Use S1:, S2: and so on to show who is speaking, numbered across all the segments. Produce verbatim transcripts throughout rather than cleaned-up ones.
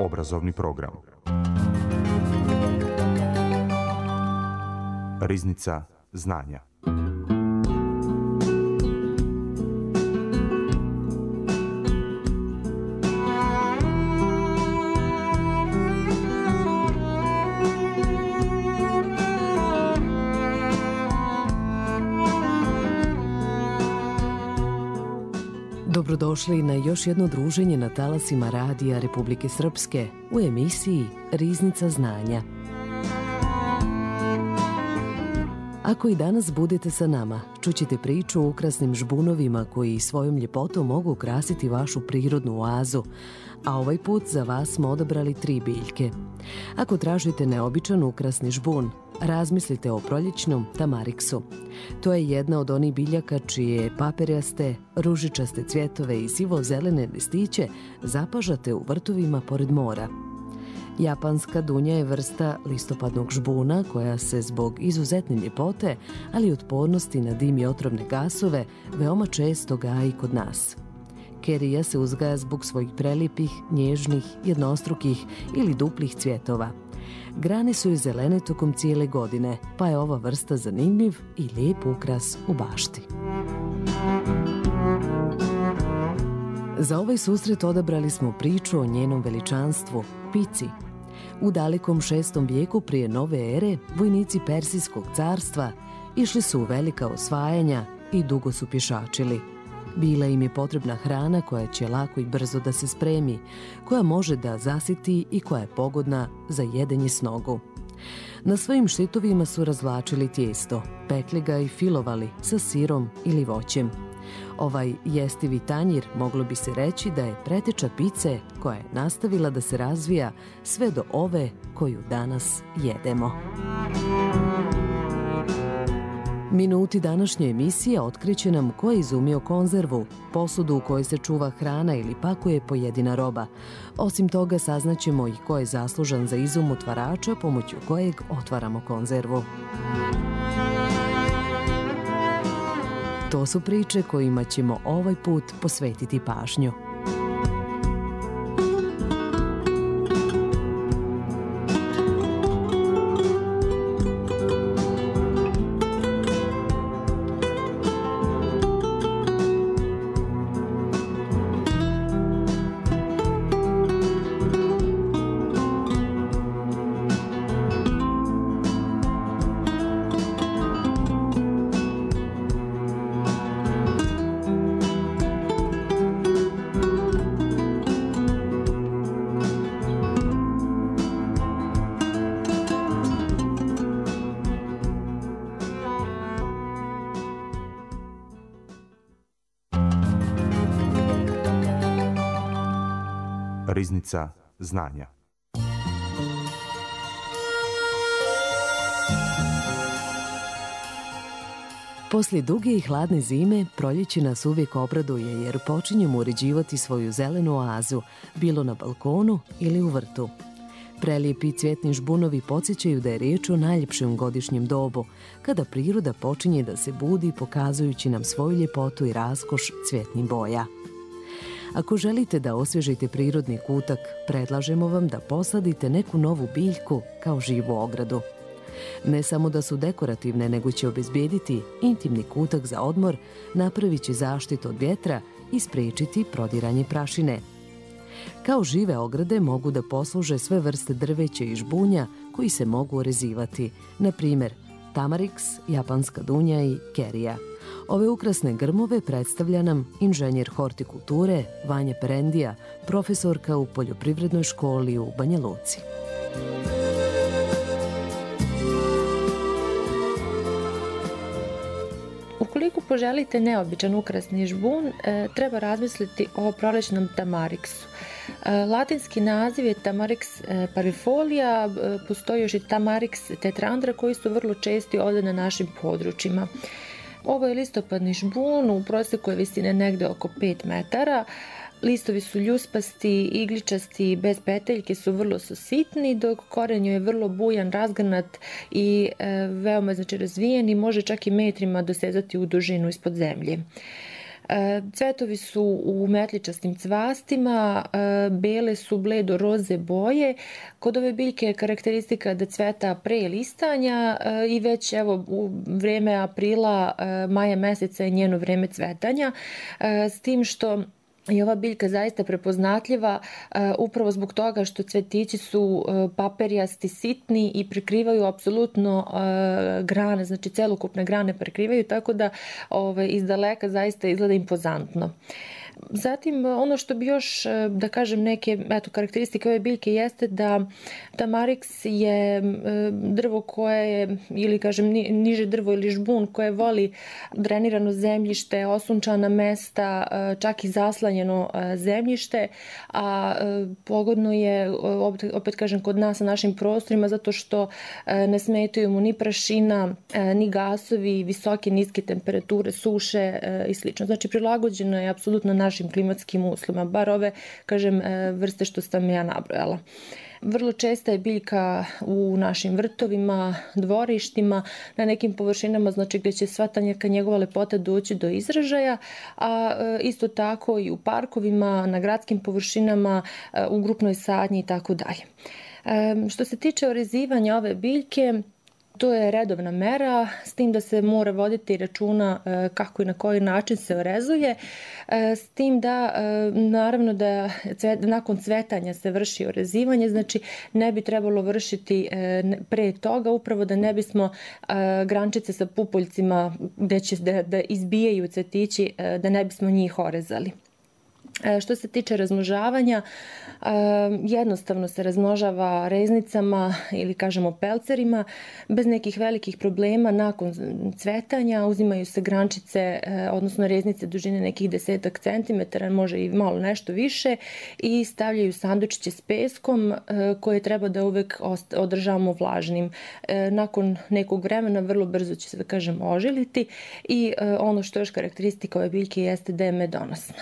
S1: obrazovni program. Riznica znanja.
S2: Dobrodošli na još jedno druženje na talasima Radija Republike Srpske u emisiji Riznica znanja. Ako i danas budete sa nama, čućete priču o ukrasnim žbunovima koji svojom ljepotom mogu ukrasiti vašu prirodnu oazu, a ovaj put za vas smo odabrali tri biljke. Ako tražite neobičan ukrasni žbun, razmislite o proljećnom tamariksu. To je jedna od onih biljaka čije paperjaste, ružičaste cvjetove i sivo-zelene listiće zapažate u vrtovima pored mora. Japanska dunja je vrsta listopadnog žbuna koja se zbog izuzetne ljepote, ali i otpornosti na dim i otrovne gasove, veoma često gaji kod nas. Kerija se uzgaja zbog svojih prelijepih, nježnih, jednostrukih ili duplih cvjetova. Grane su i zelene tokom cijele godine, pa je ova vrsta zanimljiv i lijep ukras u bašti. Za ovaj susret odabrali smo priču o njenom veličanstvu, pici. U dalekom šestom vijeku prije nove ere, vojnici Persijskog carstva išli su u velika osvajanja i dugo su pješačili. Bila im je potrebna hrana koja će lako i brzo da se spremi, koja može da zasiti i koja je pogodna za jedenje s nogu. Na svojim štitovima su razvlačili tijesto, pekli ga i filovali sa sirom ili voćem. Ovaj jestivi tanjir moglo bi se reći da je preteča pice koja je nastavila da se razvija sve do ove koju danas jedemo. Minuti današnje emisije otkriće nam ko je izumio konzervu, posudu u kojoj se čuva hrana ili pakuje pojedina roba. Osim toga saznaćemo i ko je zaslužan za izum otvarača pomoću kojeg otvaramo konzervu. To su priče kojima ćemo ovaj put posvetiti pažnju.
S1: Riznica znanja.
S2: Poslije duge i hladne zime, proljeće nas uvijek obraduje jer počinjemo uređivati svoju zelenu oazu, bilo na balkonu ili u vrtu. Prelijepi cvjetni žbunovi podsjećaju da je riječ o najljepšem godišnjem dobu, kada priroda počinje da se budi pokazujući nam svoju ljepotu i raskoš cvjetnih boja. Ako želite da osvježite prirodni kutak, predlažemo vam da posadite neku novu biljku kao živu ogradu. Ne samo da su dekorativne, nego će obezbijediti intimni kutak za odmor, napravit će zaštitu od vjetra i spriječiti prodiranje prašine. Kao žive ograde mogu da posluže sve vrste drveća i žbunja koji se mogu orezivati, na primjer tamariks, japanska dunja i kerija. Ove ukrasne grmove predstavlja nam inženjer hortikulture Vanja Perendija, profesorka u poljoprivrednoj školi u Banja Luci.
S3: Ukoliko poželite neobičan ukrasni žbun, treba razmisliti o prolećnom tamariksu. Latinski naziv je Tamarix parvifolia, postoji još i Tamarix tetrandra koji su vrlo česti ovdje na našim područjima. Ovo je listopadni žbun, u prosjeku je visine negde oko pet metara. Listovi su ljuspasti, igličasti, bez peteljke, su vrlo su sitni, dok koren je vrlo bujan, razgranat i e, veoma znači razvijen i može čak i metrima dosezati u dužinu ispod zemlje. Cvetovi su u metličastim cvastima, bele su bledo roze boje. Kod ove biljke je karakteristika da cveta pre listanja i već evo u vreme aprila, maja meseca je njeno vreme cvetanja, s tim što i ova biljka zaista prepoznatljiva uh, upravo zbog toga što cvetići su uh, paperijasti, sitni i prekrivaju apsolutno uh, grane, znači celokupne grane prekrivaju, tako da ovaj, iz daleka zaista izgleda impozantno. Zatim, ono što bi još, da kažem, neke eto, karakteristike ove biljke jeste da tamariks je drvo koje je, ili kažem niže drvo ili žbun koje voli drenirano zemljište, osunčana mesta, čak i zaslanjeno zemljište, a pogodno je, opet kažem, kod nas na našim prostorima zato što ne smetaju mu ni prašina, ni gasovi, visoke, niske temperature, suše i slično. Znači, prilagođeno je apsolutno našim klimatskim uslovima, bar ove, kažem, vrste što sam ja nabrojala. Vrlo česta je biljka u našim vrtovima, dvorištima, na nekim površinama, znači gdje će sva ta neka njegova lepota doći do izražaja, a isto tako i u parkovima, na gradskim površinama, u grupnoj sadnji i tako dalje. Što se tiče orezivanja ove biljke, to je redovna mera, s tim da se mora voditi računa kako i na koji način se orezuje, s tim da naravno da nakon cvetanja se vrši orezivanje, znači ne bi trebalo vršiti pre toga, upravo da ne bismo grančice sa pupoljcima gde će da, da izbijaju cvetići, da ne bismo njih orezali. Što se tiče razmnožavanja, jednostavno se razmnožava reznicama ili kažemo pelcerima, bez nekih velikih problema. Nakon cvetanja uzimaju se grančice, odnosno reznice dužine nekih desetak centimetara, može i malo nešto više, i stavljaju sandučiće s peskom koje treba da uvek održavamo vlažnim. Nakon nekog vremena vrlo brzo će se, da kažem, ožiliti i ono što je još karakteristika ove biljke jeste da je medonosna.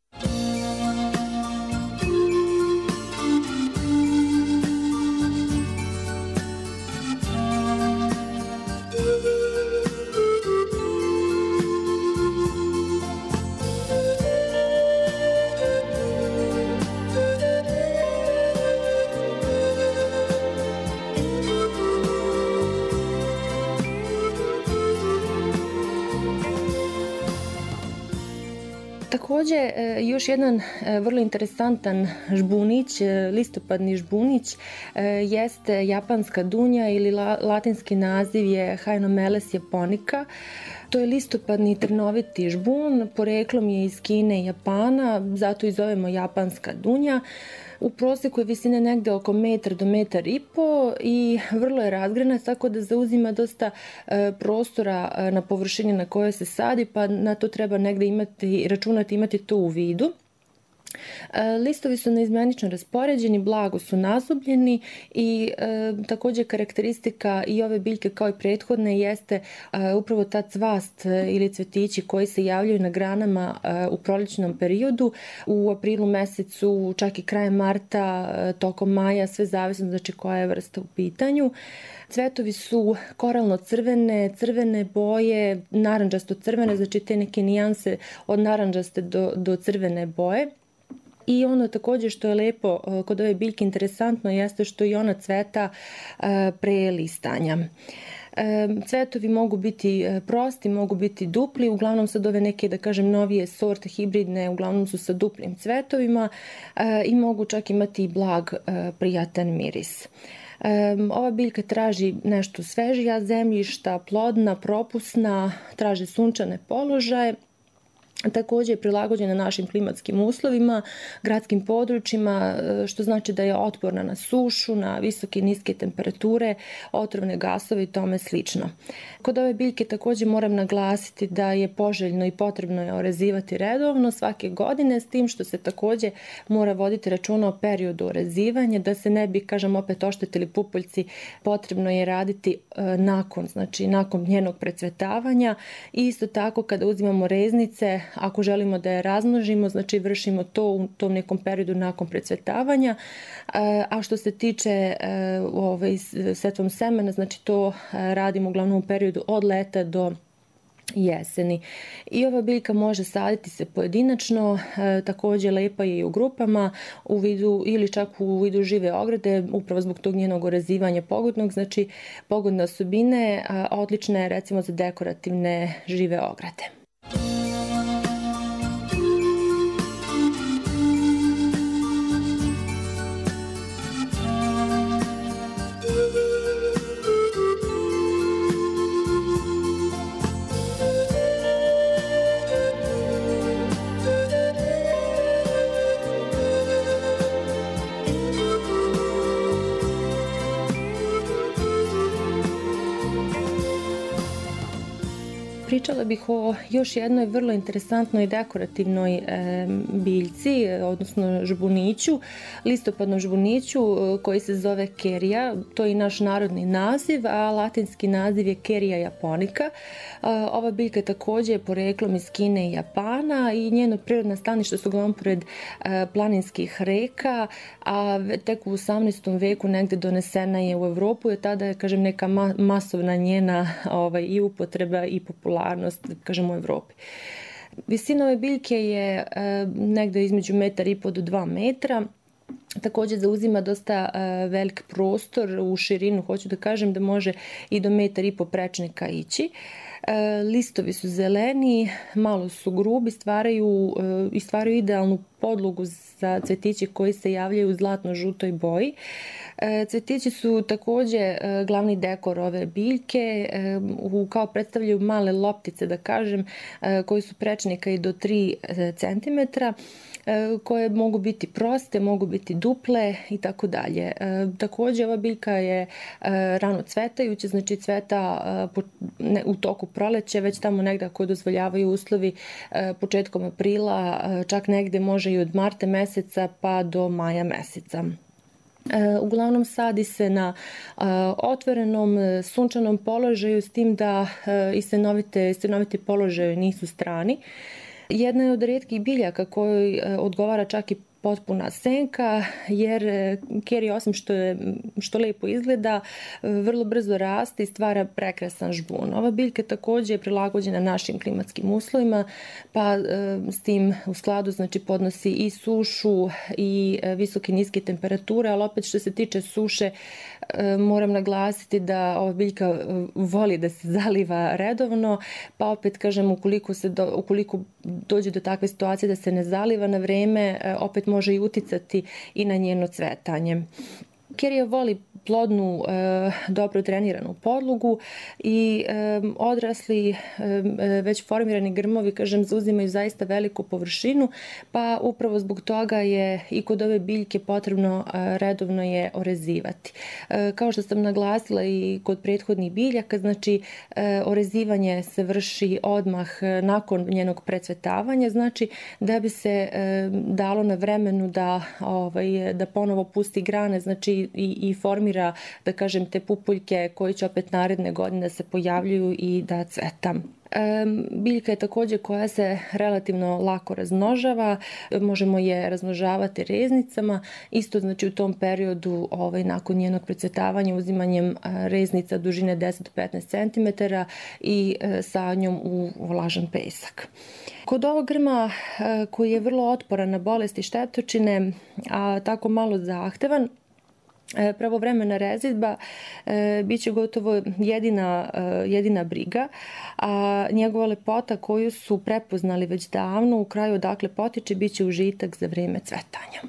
S3: Takođe, još jedan vrlo interesantan žbunić, listopadni žbunić, jeste japanska dunja ili latinski naziv je Haenommeles japonica. To je listopadni trnoviti žbun, poreklom je iz Kine i Japana, zato i zovemo japanska dunja. U proseku je visine negde oko metar do metar i po i vrlo je razgrana, tako da zauzima dosta prostora na površini na kojoj se sadi, pa na to treba negde imati, računati, imati to u vidu. Listovi su neizmenično raspoređeni, blago su nazubljeni i e, takođe karakteristika i ove biljke kao i prethodne jeste e, upravo ta cvast ili cvetići koji se javljaju na granama e, u prolećnom periodu, u aprilu mesecu, čak i krajem marta, e, tokom maja, sve zavisno znači koja je vrsta u pitanju. Cvetovi su koralno-crvene, crvene boje, narandžasto-crvene, znači te neke nijanse od narandžaste do, do crvene boje. I ono takođe što je lepo kod ove biljke interesantno jeste što i ona cveta pre listanja. Cvetovi mogu biti prosti, mogu biti dupli, uglavnom sad ove neke, da kažem, novije sorte hibridne, uglavnom su sa duplim cvetovima i mogu čak imati blag, prijatan miris. Ova biljka traži nešto svežija zemljišta, plodna, propusna, traži sunčane položaje. Takođe je prilagođena našim klimatskim uslovima, gradskim područjima, što znači da je otporna na sušu, na visoke i niske temperature, otrovne gasove i tome slično. Kod ove biljke takođe moram naglasiti da je poželjno i potrebno je orezivati redovno svake godine, s tim što se takođe mora voditi računa o periodu orezivanja, da se ne bi, kažem, opet oštetili pupoljci, potrebno je raditi nakon, znači nakon njenog precvetavanja. I isto tako kada uzimamo reznice, ako želimo da je razmnožimo, znači vršimo to u tom nekom periodu nakon precvetavanja, a što se tiče ovaj, setvom semena, znači to radimo uglavnom u periodu od leta do jeseni. I ova biljka može saditi se pojedinačno, e, također lepa je i u grupama u vidu ili čak u vidu žive ograde, upravo zbog tog njenog orezivanja pogodnog, znači pogodne osobine, a odlična je recimo za dekorativne žive ograde. Pričala bih o još jednoj vrlo interesantnoj dekorativnoj e, biljci, odnosno žbuniću, listopadnom žbuniću koji se zove kerija. To je i naš narodni naziv, a latinski naziv je Kerija japonica. E, ova biljka je također poreklom iz Kine i Japana i njeno prirodna staništa su uglavnom pored e, planinskih reka, a tek u osamnaestom veku negde donesena je u Evropu i tada je, kažem, neka ma masovna njena ovaj, i upotreba i popularnost, kažem, u Evropi. Visina ove biljke je e, negde između metar i po do dva metra. Također zauzima dosta e, velik prostor u širinu, hoću da kažem da može i do metar i po prečnika ići. E, listovi su zeleni, malo su grubi, stvaraju, e, i stvaraju idealnu podlogu za cvetiće koji se javljaju u zlatno-žutoj boji. E, cvetići su također e, glavni dekor ove biljke, e, u, kao predstavljaju male loptice, da kažem, e, koji su prečnika i do tri centimetra, e, koje mogu biti proste, mogu biti duple i tako dalje. Također ova biljka je e, rano cvetajuća, znači cveta e, po, ne, u toku proleća, već tamo negdje ako dozvoljavaju uslovi e, početkom aprila, e, čak negdje može i od marta meseca pa do maja meseca. E, uglavnom sadi se na e, otvorenom sunčanom položaju, s tim da e, i stenovite, stenovite položaje nisu strani. Jedna je od rijetkih biljaka kojoj e, odgovara čak i potpuna senka, jer kerija, osim što je što lepo izgleda, vrlo brzo raste i stvara prekrasan žbun. Ova biljka također je prilagođena našim klimatskim uslovima, pa e, s tim u skladu, znači, podnosi i sušu i e, visoke i niske temperature, ali opet što se tiče suše e, moram naglasiti da ova biljka e, voli da se zaliva redovno, pa opet kažem, ukoliko, se do, ukoliko dođe do takve situacije da se ne zaliva na vreme, e, opet može i uticati i na njeno cvetanje. Kerija voli plodnu, e, dobro treniranu podlogu i e, odrasli, e, već formirani grmovi, kažem, zauzimaju zaista veliku površinu, pa upravo zbog toga je i kod ove biljke potrebno e, redovno je orezivati. E, kao što sam naglasila i kod prethodnih biljaka, znači e, orezivanje se vrši odmah nakon njenog precvetavanja, znači da bi se e, dalo na vremenu da, ovaj, da ponovo pusti grane, znači i, i formira, da kažem, te pupuljke koji će opet naredne godine da se pojavljuju i da cveta. E, biljka je također koja se relativno lako razmnožava, možemo je razmnožavati reznicama, isto znači u tom periodu ovaj, nakon njenog precvetavanja uzimanjem reznica dužine deset do petnaest centimetara i e, sadnjom u vlažan pesak. Kod ovog grma e, koji je vrlo otporan na bolesti štetočine, a tako malo zahtevan, pravovremena rezidba e, bit će gotovo jedina, e, jedina briga, a njegova lepota koju su prepoznali već davno u kraju odakle potiče bit će užitak za vrijeme cvetanja.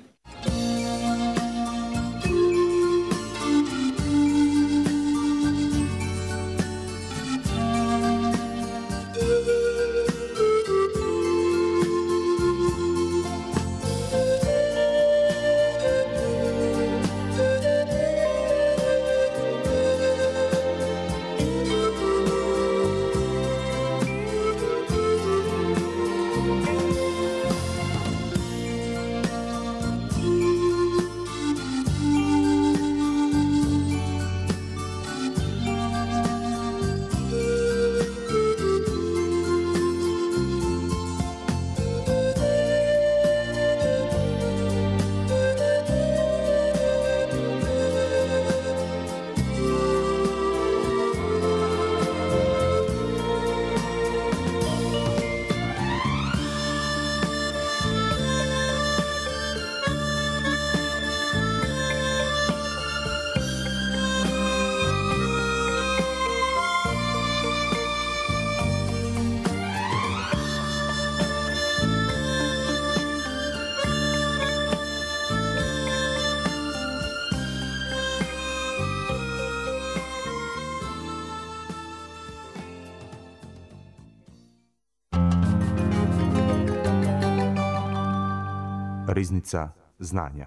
S1: Riznica znanja.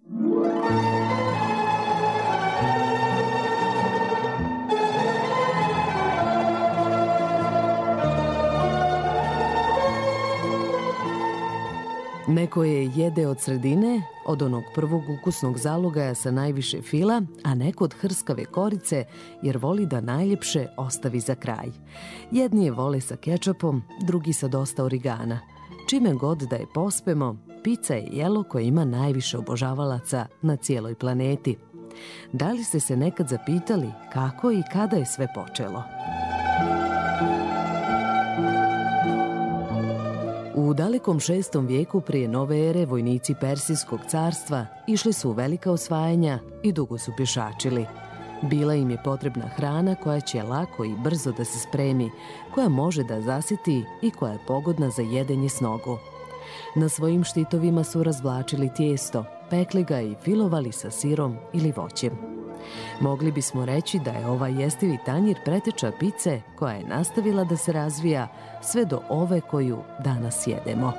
S2: Neko je jede od sredine, od onog prvog ukusnog zalogaja sa najviše fila, a neko od hrskave korice, jer voli da najljepše ostavi za kraj. Jedni je vole sa kečapom, drugi sa dosta origana. Čime god da je pospemo, pica je jelo koje ima najviše obožavalaca na cijeloj planeti. Da li ste se nekad zapitali kako i kada je sve počelo? U dalekom šestom vijeku prije nove ere vojnici Persijskog carstva išli su u velika osvajanja i dugo su pješačili. Bila im je potrebna hrana koja će lako i brzo da se spremi, koja može da zasiti i koja je pogodna za jedenje s nogu. Na svojim štitovima su razvlačili tijesto, pekli ga i filovali sa sirom ili voćem. Mogli bismo reći da je ovaj jestivi tanjir preteča pice koja je nastavila da se razvija sve do ove koju danas jedemo.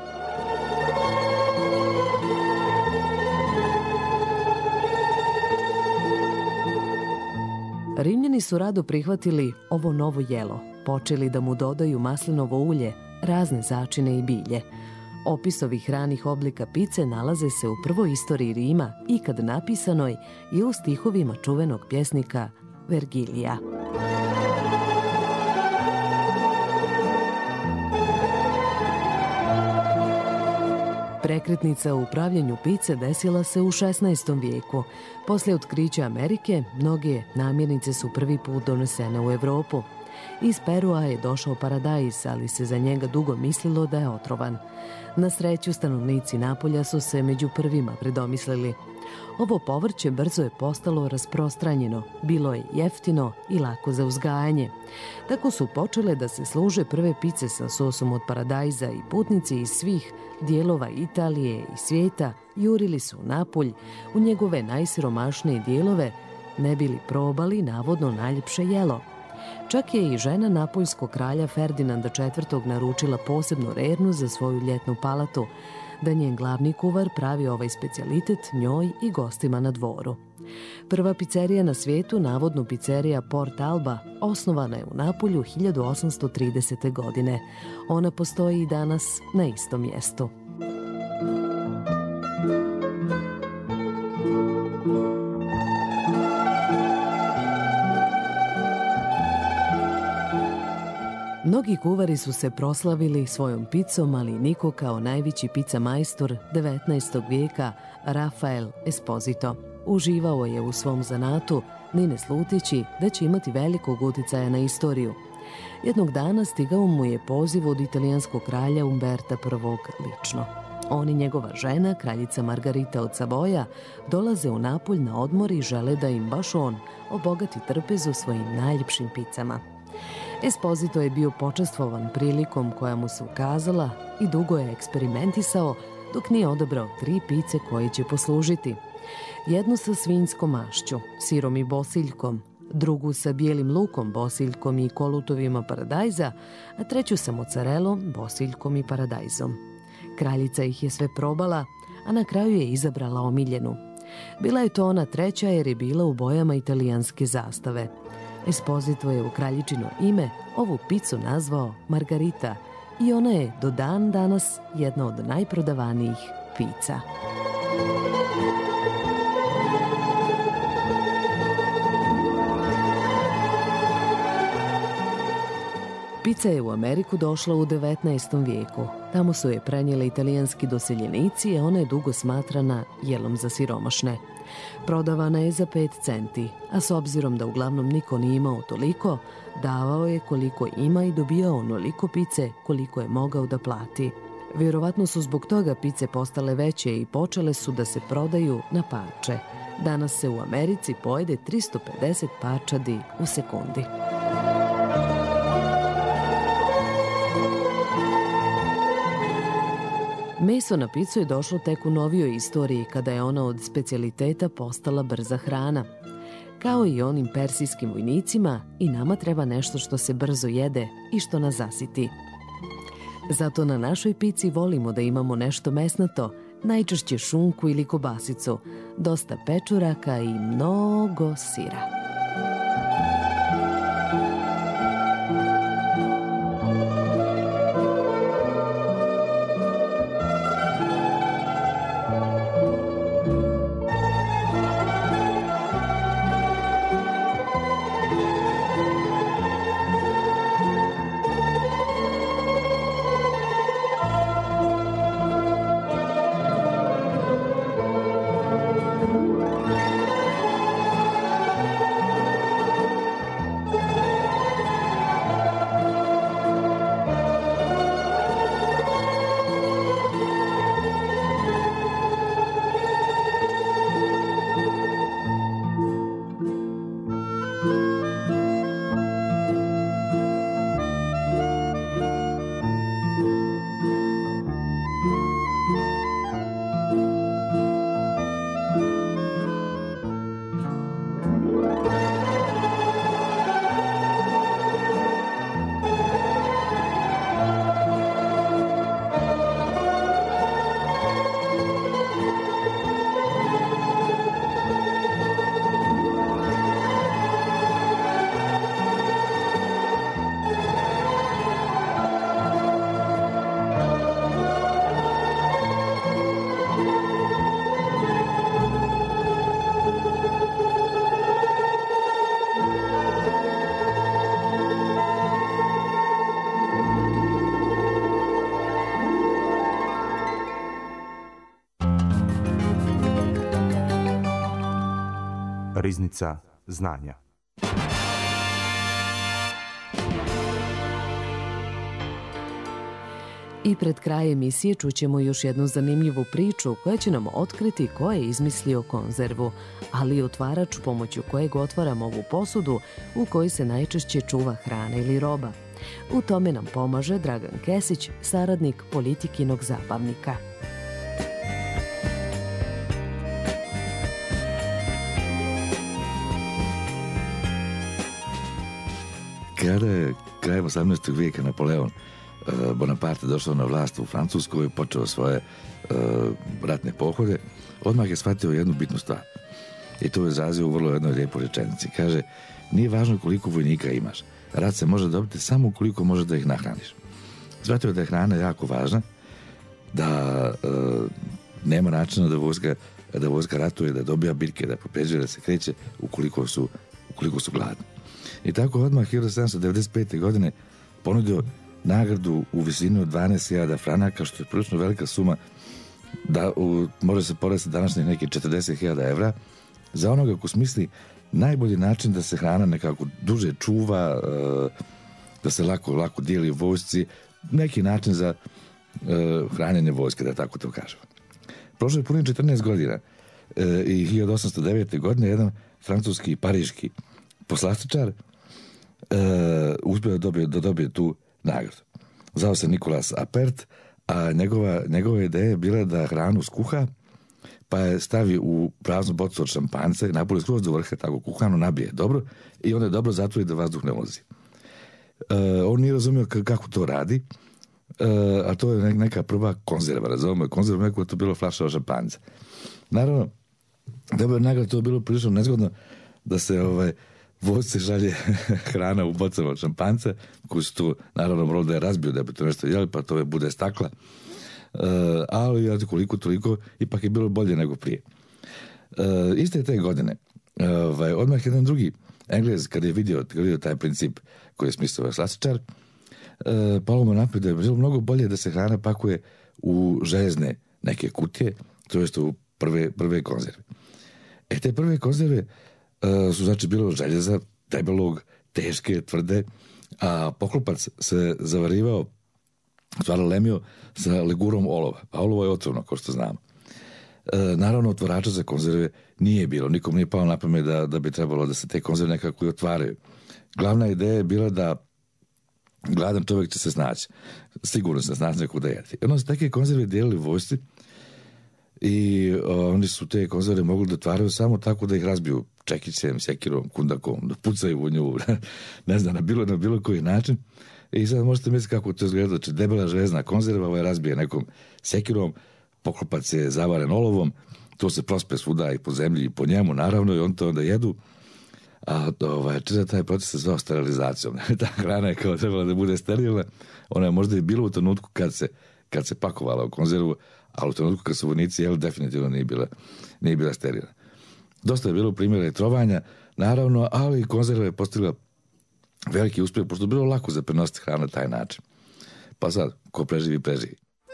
S2: Rimljani su rado prihvatili ovo novo jelo, počeli da mu dodaju maslinovo ulje, razne začine i bilje. Opis ovih ranih oblika pice nalaze se u prvoj istoriji Rima, ikad napisanoj i u stihovima čuvenog pjesnika Vergilija. Prekretnica u pravljenju pice desila se u šesnaestom vijeku. Poslije otkrića Amerike, mnoge namirnice su prvi put donesene u Evropu. Iz Perua je došao paradajz, ali se za njega dugo mislilo da je otrovan. Na sreću, stanovnici Napolja su se među prvima predomislili. Ovo povrće brzo je postalo rasprostranjeno, bilo je jeftino i lako za uzgajanje. Tako su počele da se služe prve pice sa sosom od paradajza i putnici iz svih dijelova Italije i svijeta jurili su u Napulj, u njegove najsiromašnije dijelove, ne bili probali navodno najljepše jelo. Čak je i žena napoljskog kralja Ferdinanda četvrtog naručila posebnu rernu za svoju ljetnu palatu, da njen glavni kuvar pravi ovaj specijalitet njoj i gostima na dvoru. Prva pizzerija na svijetu, navodno pizzerija Port Alba, osnovana je u Napulju hiljadu osamsto tridesete. godine. Ona postoji i danas na istom mjestu. Mnogi kuvari su se proslavili svojom picom, ali niko kao najveći pica majstor devetnaestog vijeka Rafael Esposito. Uživao je u svom zanatu, ni ne sluteći da će imati velikog uticaja na istoriju. Jednog dana stigao mu je poziv od italijanskog kralja Umberta prvog. lično. On i njegova žena, kraljica Margarita od Savoja, dolaze u Napulj na odmor i žele da im baš on obogati trpezu svojim najljepšim picama. Esposito je bio počastvovan prilikom koja mu se ukazala i dugo je eksperimentisao dok nije odabrao tri pice koje će poslužiti. Jednu sa svinjskom mašću, sirom i bosiljkom, drugu sa bijelim lukom, bosiljkom i kolutovima paradajza, a treću sa mocarelom, bosiljkom i paradajzom. Kraljica ih je sve probala, a na kraju je izabrala omiljenu. Bila je to ona treća jer je bila u bojama italijanske zastave. Esposito je u kraljičino ime ovu picu nazvao Margarita i ona je do dan danas jedna od najprodavanijih pica. Pica je u Ameriku došla u devetnaestom vijeku. Tamo su je prenijeli italijanski doseljenici, a ona je dugo smatrana jelom za siromašne. Prodavana je za pet centi, a s obzirom da uglavnom niko nije imao toliko, davao je koliko ima i dobijao onoliko pice koliko je mogao da plati. Vjerovatno su zbog toga pice postale veće i počele su da se prodaju na parče. Danas se u Americi pojede tristo pedeset parčadi u sekundi. Meso na picu je došlo tek u novijoj istoriji kada je ona od specijaliteta postala brza hrana. Kao i onim persijskim vojnicima, i nama treba nešto što se brzo jede i što nas zasiti. Zato na našoj pici volimo da imamo nešto mesnato, najčešće šunku ili kobasicu, dosta pečuraka i mnogo sira.
S1: Riznica znanja.
S2: I pred kraj emisije čućemo još jednu zanimljivu priču koja će nam otkriti ko je izmislio konzervu, ali i otvarač pomoću kojeg otvaramo ovu posudu u kojoj se najčešće čuva hrana ili roba. U tome nam pomaže Dragan Kesić, saradnik Politikinog zabavnika.
S4: Kada je krajem osamnaestog vijeka Napoleon Bonaparte došao na vlast u Francuskoj i počeo svoje uh, ratne pohode, odmah je shvatio jednu bitnu stvar. I to je izrazio u vrlo jednoj lijepoj rečenici. Kaže, nije važno koliko vojnika imaš. Rat se može dobiti samo ukoliko može da ih nahraniš. Shvatio je da je hrana jako važna, da uh, nema načina da vojska, da vojska ratuje, da dobija bitke, da pobeđuje, da se kreće ukoliko su, ukoliko su gladni. I tako odmah hiljadu sedamsto devedeset pete. godine ponudio nagradu u visini od dvanaest hiljada franaka, što je prilično velika suma, da u, može se poresti današnjih nekih četrdeset hiljada evra, za onoga ko smisli najbolji način da se hrana nekako duže čuva, da se lako, lako dijeli u vojsci, neki način za hranjenje vojske, da tako to kažemo. Prošlo je punih četrnaest godina i hiljadu osamsto devete. godine jedan francuski pariški poslastičar uspio da dobije, da dobije tu nagradu. Zvao se Nicolas Appert, a njegova, njegova ideja je bila da hranu skuha, pa je stavi u praznu bocu od šampance, napoli skroz do vrha, tako kuhanu nabije dobro i onda je dobro zatvori da vazduh ne ulazi. E, on nije razumio kako to radi, e, a to je neka prva konzerva, razumio. Konzerva neko je to bilo flaša od šampanca. Naravno, da bi nagrada to bilo prilično nezgodno da se ovaj, vojsci šalje hrana u bocama od šampanca, koji su tu, naravno, morali da je razbio da bi to nešto jeli, pa to je bude stakla. Uh, ali koliko toliko ipak je bilo bolje nego prije. Uh, iste te godine uh, odmah jedan drugi Englez, kad je vidio, kad je vidio taj princip koji je smislio ovaj slastičar, uh, palo mu napred da je bilo mnogo bolje da se hrana pakuje u željezne neke kutije, to jest u prve, prve konzerve. E te prve konzerve uh, su znači bilo željeza, debelog, teške, tvrde, a poklopac se zavarivao, stvarno lemio sa legurom olova. A olovo je otrovno, kao što znamo. E, naravno, otvarača za konzerve nije bilo. Nikom nije palo na pamet da, da bi trebalo da se te konzerve nekako i otvaraju. Glavna ideja je bila da gladan čovjek će se snaći. Sigurno se snaći nekog da jeti. Ono se take konzerve dijelili u vojsci i o, oni su te konzerve mogli da otvaraju samo tako da ih razbiju čekićem, sekirom, kundakom, da pucaju u nju, ne znam, na bilo, na bilo koji način. I sad možete misliti kako to izgleda, znači debela železna konzerva, ovaj razbije nekom sekirom, poklopac je zavaren olovom, to se prospe svuda i po zemlji i po njemu, naravno, i on to onda jedu. A ovaj, čita taj proces se zvao sterilizacijom. Ta hrana je kao trebala da bude sterilna. Ona je možda i bila u trenutku kad se, kad se pakovala u konzervu, ali u trenutku kad su vojnici jeli, definitivno nije bila, nije bila sterilna. Dosta je bilo primjera i trovanja, naravno, ali konzerva je postigla veliki uspjeh, pošto je bilo lako za prenositi hranu na taj način. Pa sad, ko preživi, preživi.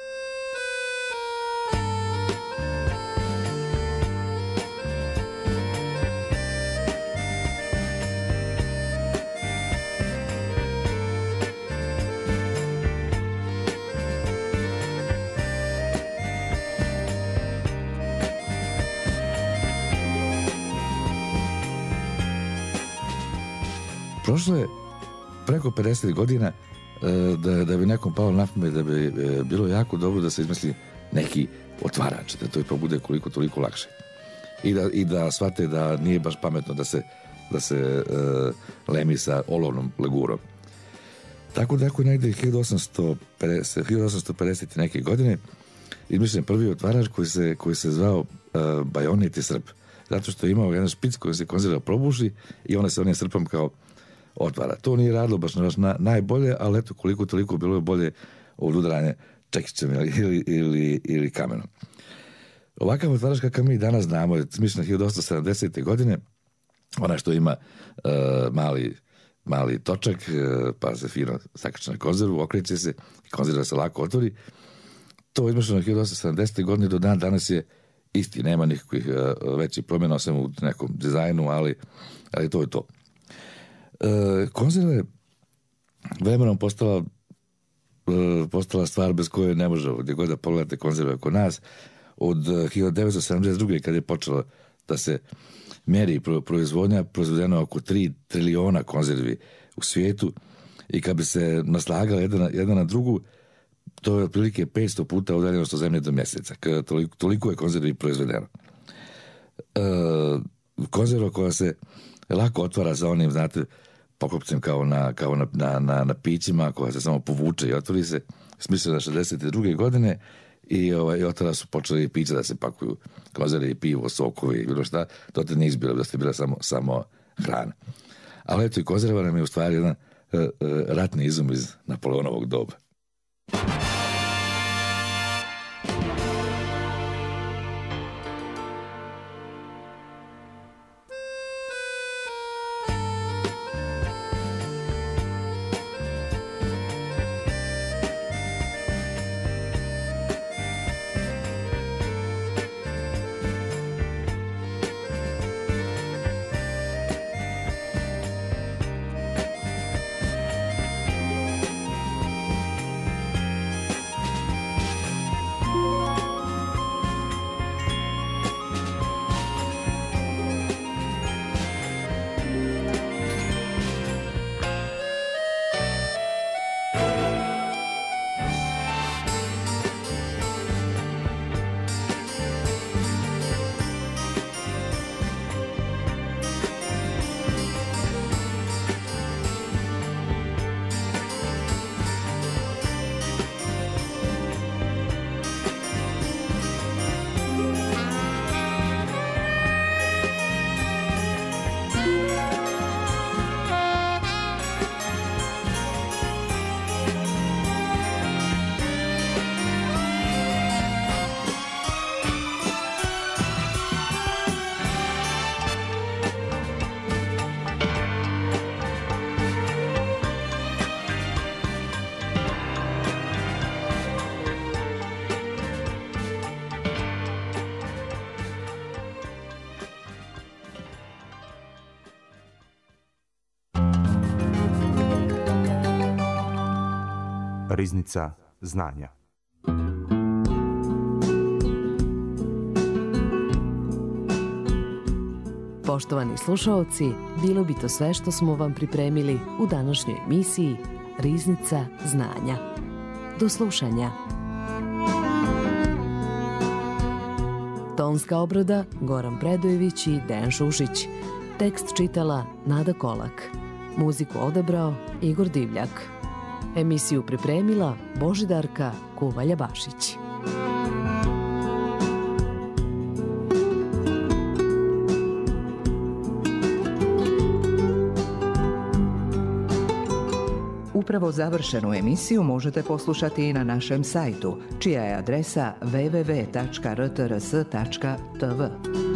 S4: Prošlo je preko pedeset godina da, da bi nekom palo na pamet da bi bilo jako dobro da se izmisli neki otvarač, da to ipak bude koliko toliko lakše. I da, i da shvate da nije baš pametno da se, da se uh, lemi sa olovnom legurom. Tako da je negdje hiljadu osamsto pedeset neke godine izmišljen prvi otvarač koji se, koji se zvao uh, bajoneti srp. Zato što je imao jedan špic koji se konzerva probuši i ona se onim srpom kao otvara. To nije radilo baš na najbolje, ali eto koliko toliko bilo je bolje od udaranja čekićem ili, ili, ili kamenom. Ovakav otvarač kakav mi danas znamo je smišljen hiljadu osamsto sedamdesete godine, ona što ima uh, mali, mali točak, uh, pa se fino sakače na konzervu, okreće se i konzerva se lako otvori. To je izmišljeno hiljadu osamsto sedamdesete godine do dan danas je isti, nema nikakvih uh, većih promjena osim u nekom dizajnu, ali, ali to je to. E, konzerva je vremenom postala, e, postala stvar bez koje ne može, gdje god da pogledate konzerve kod nas, od hiljadu devetsto sedamdeset druge kad je počela da se meri proizvodnja, proizvodeno oko tri triliona konzervi u svijetu i kad bi se naslagala jedna, jedna na drugu, to je otprilike petsto puta udaljenost od zemlje do mjeseca. Toliko, toliko je konzervi proizvedeno. E, konzerva koja se lako otvara za onim, znate, poklopcem kao na, kao na, na, na, na pićima, koja se samo povuče i otvori se, smislila šezdeset druge godine i, ovaj, i od tada su počeli i pića da se pakuju konzerve i pivo, sokovi i bilo šta. To te nije izbilo, da ste bila samo, samo hrana. Ali eto i konzerva nam je u stvari jedan uh, uh, ratni izum iz Napoleonovog doba.
S1: Riznica znanja.
S2: Poštovani slušaoci, bilo bi to sve što smo vam pripremili u današnjoj emisiji Riznica znanja. Do slušanja. Tonska obrada Goran Predojević i Dejan Šušić. Tekst čitala Nada Kolak. Muziku odabrao Igor Divljak. Emisiju pripremila Božidarka Kuvalja-Bašić.
S5: Upravo završenu emisiju možete poslušati i na našem sajtu, čija je adresa w w w tačka r t r s tačka t v.